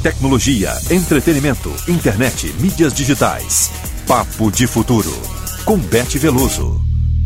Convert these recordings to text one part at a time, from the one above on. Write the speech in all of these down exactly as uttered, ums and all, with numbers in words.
tecnologia, entretenimento, internet, mídias digitais. Papo de Futuro, com Beth Veloso.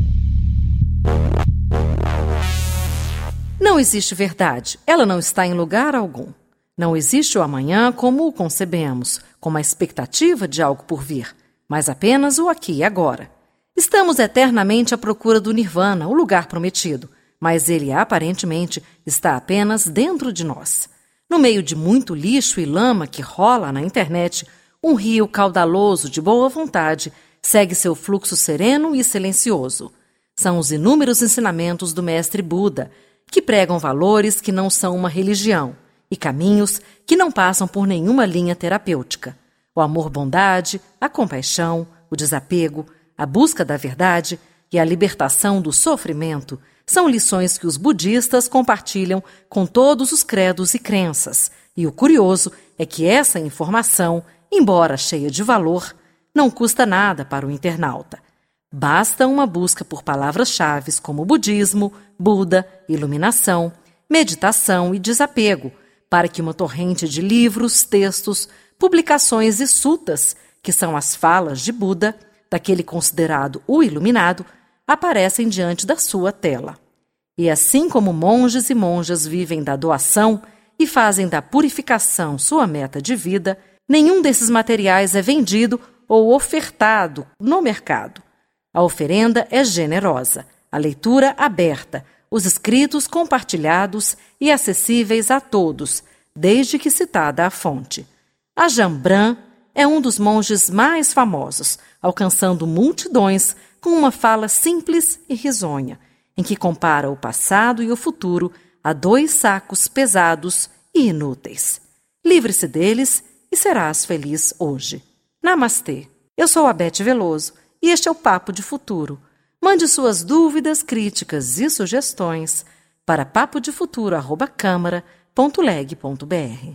Não existe verdade, ela não está em lugar algum. Não existe o amanhã como o concebemos, como a expectativa de algo por vir, mas apenas o aqui e agora. Estamos eternamente à procura do Nirvana, o lugar prometido, mas ele aparentemente está apenas dentro de nós. No meio de muito lixo e lama que rola na internet, um rio caudaloso de boa vontade segue seu fluxo sereno e silencioso. São os inúmeros ensinamentos do mestre Buda, que pregam valores que não são uma religião e caminhos que não passam por nenhuma linha terapêutica. O amor-bondade, a compaixão, o desapego, a busca da verdade e a libertação do sofrimento são lições que os budistas compartilham com todos os credos e crenças. E o curioso é que essa informação, embora cheia de valor, não custa nada para o internauta. Basta uma busca por palavras-chave como budismo, Buda, iluminação, meditação e desapego, para que uma torrente de livros, textos, publicações e sutas, que são as falas de Buda, daquele considerado o iluminado, aparecem diante da sua tela. E assim como monges e monjas vivem da doação e fazem da purificação sua meta de vida, nenhum desses materiais é vendido ou ofertado no mercado. A oferenda é generosa, a leitura aberta, os escritos compartilhados e acessíveis a todos, desde que citada a fonte. Ajahn Brahm é um dos monges mais famosos, alcançando multidões com uma fala simples e risonha, em que compara o passado e o futuro a dois sacos pesados e inúteis. Livre-se deles e serás feliz hoje. Namastê. Eu sou a Beth Veloso e este é o Papo de Futuro. Mande suas dúvidas, críticas e sugestões para papo de futuro arroba câmara ponto leg ponto br.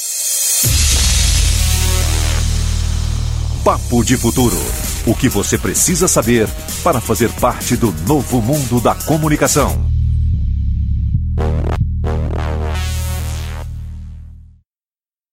Papo de Futuro. O que você precisa saber para fazer parte do novo mundo da comunicação.